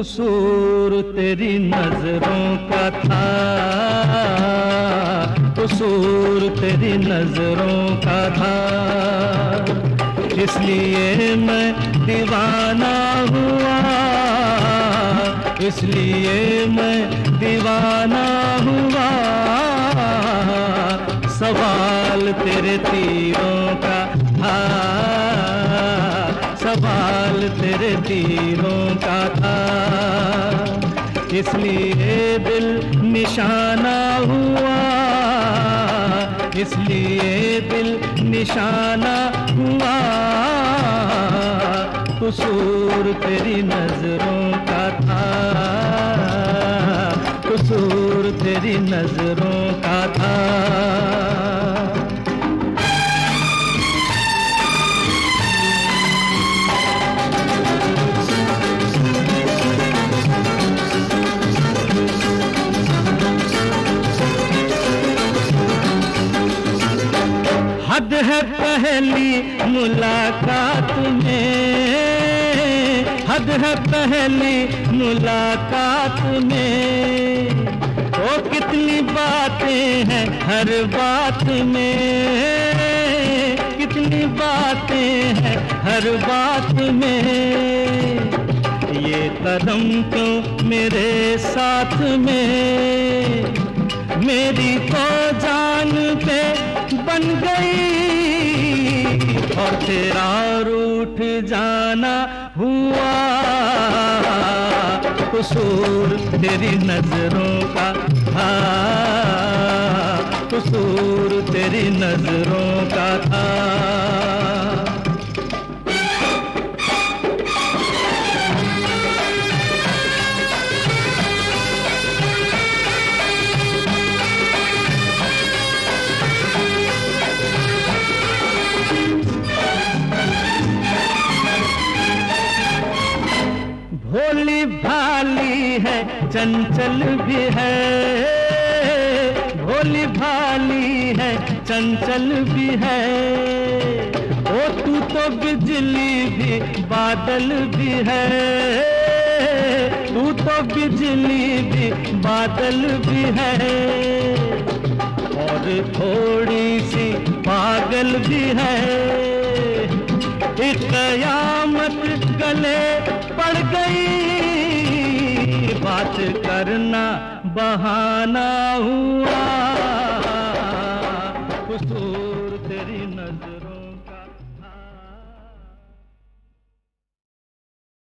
कसूर तेरी नजरों का था, कसूर तेरी नजरों का था। इसलिए मैं दीवाना हुआ, इसलिए मैं दीवाना हुआ। सवाल तेरे तीरों का था, सवाल तेरे तीरों का था। इसलिए दिल निशाना हुआ, इसलिए दिल निशाना हुआ। कसूर तेरी नजरों का था, कसूर तेरी नजरों का था। हद है पहली मुलाकात में, हद है पहली मुलाकात में। ओ कितनी बातें हैं हर बात में, कितनी बातें हैं हर बात में। ये कदम क्यों मेरे साथ में, मेरी तो जान पे बन गई और तेरा रूठ जाना हुआ। कसूर तेरी नजरों का था, कसूर तेरी नजरों का था। भोली भाली है चंचल भी है, भोली भाली है चंचल भी है। ओ तू तो बिजली भी बादल भी है, तू तो बिजली भी बादल भी है। और थोड़ी सी पागल भी है, एक कयामत गले पड़ गई। बात करना बहाना हुआ, कसूर तेरी नजर